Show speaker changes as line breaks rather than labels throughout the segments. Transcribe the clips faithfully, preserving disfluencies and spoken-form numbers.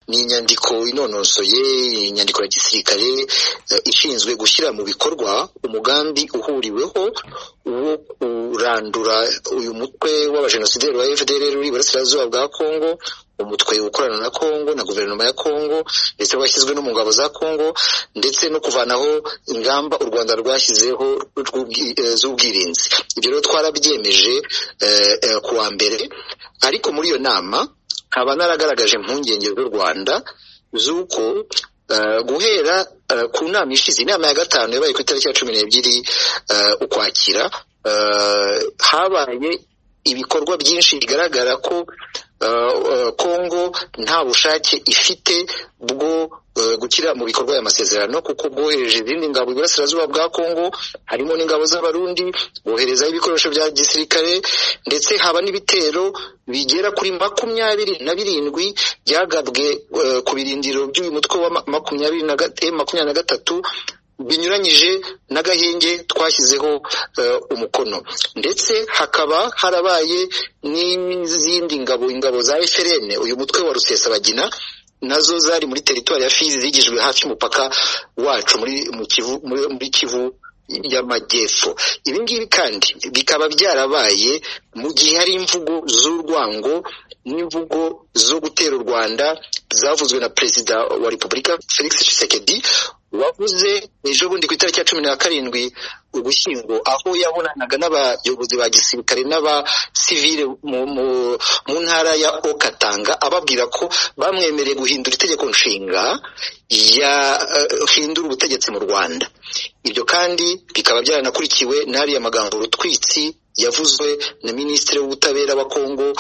ni inyandiko inonosoye, inyandiko ya gisirikare uh, ishinzwe gushyira mu bikorwa umugambi uhuriweho wo kurandura uyu mutwe w'abajenosideri wa F D L uri Burasirazuba bwa Kongo, umutwe ukorana na Kongo na guverinoma ya Kongo ndetse washyizwe no mu ngabo za Kongo, ndetse no kuvanaho ingamba u Rwanda rwashyizeho z'ubwirinzi. Ibyo rero twarabyemeje uh, ku wa mbere, ariko muri iyo nama nkaba naragaragaje impungenge z'u Rwanda z'uko uh, guhera uh, ku nama ishize, inama ya gatanu yabaye ku itariki ya cumi n'ebyiri uh, ukwakira, uh, habaye ibikorwa byinshi bigaragara ko uh, uh, Kongo nta bushake ifite bwo uh, gukira mu bikorwa y'amasezerano, kuko bwohereje izindi ngabo Burasirazuba bwa Kongo, harimo n'ingabo z'abarundi, bohereza ibikoresho bya gisirikare, ndetse haba n'ibitero bigera kuri makumyabiri na birindwi byagabwe uh, ku birindiro by'uyu mutwe wa makumyabiri na gatatu binyuranyije n'agahenge twashyizeho uh, umukono. Ndetse hakaba harabaye n'izindi ngabo ingabo za F L N, uyu mutwe wa Rusesabagina, nazo zari muri teritwari ya Fizi zigijwe hafi y'umupaka wacu muri mu Kivu, muri, muri Kivu y'Amajyepfo. Ibi ngibi kandi bikaba byarabaye mu gihe hari imvugo z'urwango n'imvugo zo gutera u Rwanda zavuzwe na Perezida wa Repubulika Felix Tshisekedi, wavuze ejo bundi ku itariki ya cumi na karindwi Ugushyingo, aho yabonanaga n'abayobozi ba gisirikare n'abasivile mu, mu, mu ntara ya Okatanga, ababwira ko bamwemereye guhindura itegeko nshinga ya uh, hindura ubutegetsi mu Rwanda. Ibyo kandi bikaba byaranakurikiwe n'ariya magambo rutwitsi yavuzwe na Minisitiri w'Ubutabera wa Kongo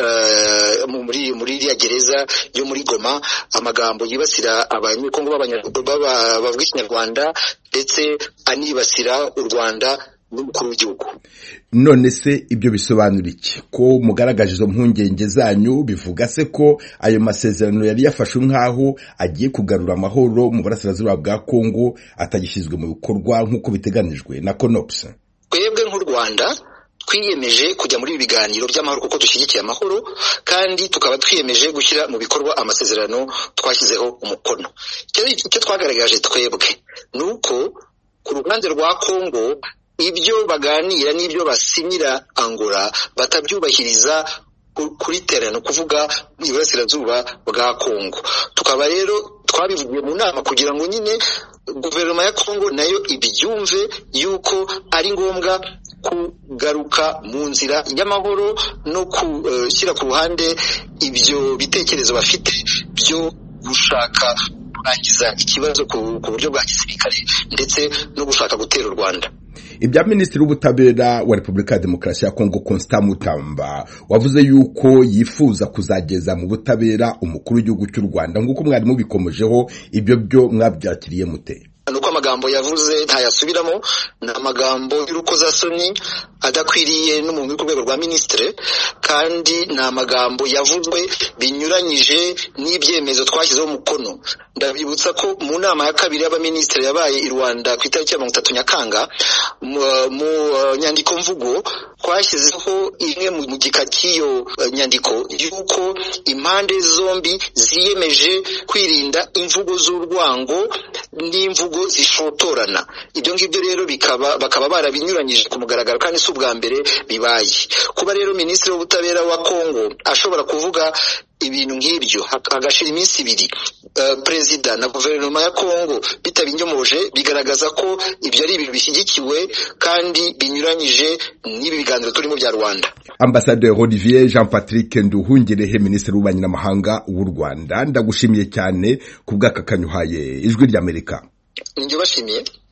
uh, muri muri iriya gereza yo muri Goma, amagambo yibasira abanyekongo b'abanyarwanda bavuga Ikinyarwanda ndetse anibasira u Rwanda n'umukuru w'igihugu.
None se ibyo bisobanura iki? Ko mugaragaje izo mpungenge zanyu, bivuga se ko ayo masezerano yari yafashwe nk'aho agiye kugarura amahoro mu Burasirazuba bwa Kongo atagishyizwe mu bikorwa nk'uko biteganijwe na CONOPS?
Twebwe nk'u Rwanda twiyemeje kujya muri ibi biganiro by'amahoro kuko dushyigikiye amahoro, kandi tukaba twiyemeje gushyira mu bikorwa amasezerano twashyizeho umukono. Icyo twagaragaje twebwe nuko ku ruhande rwa Kongo ibyo baganira n'ibyo basinyira Angola batabyubahiriza kuri tereno, kuvuga Iburasirazuba bwa Kongo. Tukaba rero twabivugiye mu nama kugira ngo nyine guverinoma ya Kongo nayo ibyumve yuko ari ngombwa kugaruka mu nzira y'amahoro no gushyira ku ruhande ibyo bitekerezo bafite byo gushaka kurangiza ikibazo ku buryo bwa gisirikare ndetse no gushaka gutera u Rwanda.
Ibya Minisitiri w'Ubutabera wa Repubulika ya Demokarasi ya Kongo Constant Mutamba wavuze yuko yifuza kuzageza mu butabera umukuru w'igihugu cy'u Rwanda, nk'uko mwari mubikomejeho, ibyo byo mwabyakiriye mute?
Nuko amagambo yavuze ntayasubiramo, na amagambo y'urukozasoni adakwiriye n'umuntu ku rwego rwa ministre, kandi na amagambo yavuzwe binyuranyije n'ibyemezo twashyizeho umukono. Ndabibutsa ko mu nama ya kabiri y'abaministre yabaye i Rwanda ku itariki ya mirongo itatu Nyakanga, mu, mu uh, nyandiko mvugo twashyizeho imwe mu gika cy'iyo uh, nyandiko yuko impande zombi ziyemeje kwirinda imvugo z'urwango n'imvugo zishotorana. Ibyo ngibyo rero bikaba bakaba barabinyuranyije ku mugaragaro, kandi si ubwa mbere bibaye. Kuba rero Minisitiri w'Ubutabera wa Kongo ashobora kuvuga ibintu nk'ibyo hagashira iminsi ibiri uh, Perezida na guverinoma ya Kongo bitabinyomoje, bigaragaza ko ibyo ari ibintu bishyigikiwe kandi binyuranyije n'ibi biganiro turimo bya Rwanda.
Ambassadeur Olivier Jean-Patrick Nduhungirehe, Minisitiri w'Ububanyi n'Amahanga w'u Rwanda, ndagushimiye cyane kubw'aka kanyuhaye Ijwi ry'Amerika.
Ninjye bashimiye.